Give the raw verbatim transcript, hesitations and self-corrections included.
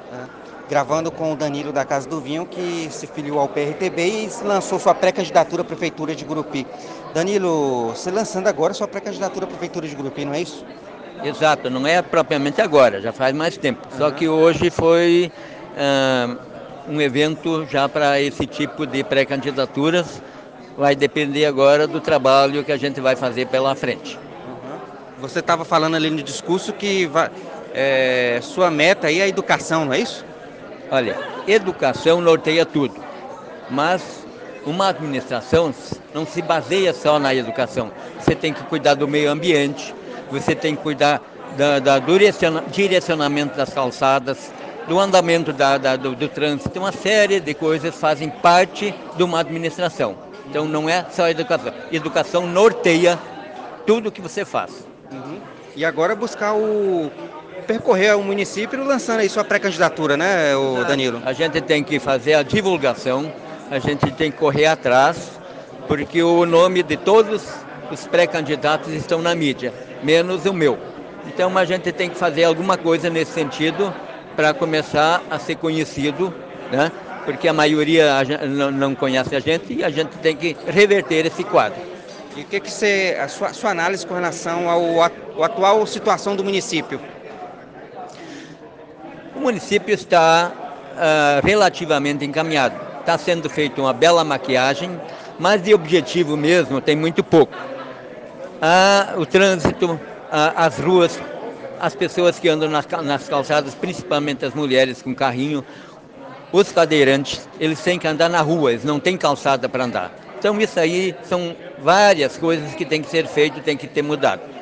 né? Gravando com o Danilo da Casa do Vinho, que se filiou ao P R T B e lançou sua pré-candidatura à Prefeitura de Gurupi. Danilo, você lançando agora sua pré-candidatura à Prefeitura de Gurupi, não é isso? Exato, não é propriamente agora, já faz mais tempo. Só Aham. que hoje foi ah, um evento já para esse tipo de pré-candidaturas. Vai depender agora do trabalho que a gente vai fazer pela frente. Você estava falando ali no discurso que va- é, sua meta aí é a educação, não é isso? Olha, educação norteia tudo, mas uma administração não se baseia só na educação. Você tem que cuidar do meio ambiente, você tem que cuidar da, da direciona- direcionamento das calçadas, do andamento da- da- do, do trânsito. Uma série de coisas fazem parte de uma administração. Então não é só educação. Educação norteia tudo que você faz. E agora buscar o percorrer o município lançando aí sua pré-candidatura, né, o Danilo? A gente tem que fazer a divulgação, a gente tem que correr atrás, porque o nome de todos os pré-candidatos estão na mídia, menos o meu. Então a gente tem que fazer alguma coisa nesse sentido para começar a ser conhecido, né? Porque a maioria a gen- não não conhece a gente e a gente tem que reverter esse quadro. E o que que você, a sua, sua análise com relação ao at- à atual situação do município? O município está ah, relativamente encaminhado. Está sendo feita uma bela maquiagem, mas de objetivo mesmo tem muito pouco. Ah, o trânsito, ah, as ruas, as pessoas que andam nas, cal- nas calçadas, principalmente as mulheres com carrinho, os cadeirantes, eles têm que andar na rua, eles não têm calçada para andar. Então isso aí são várias coisas que têm que ser feito, tem que ter mudado.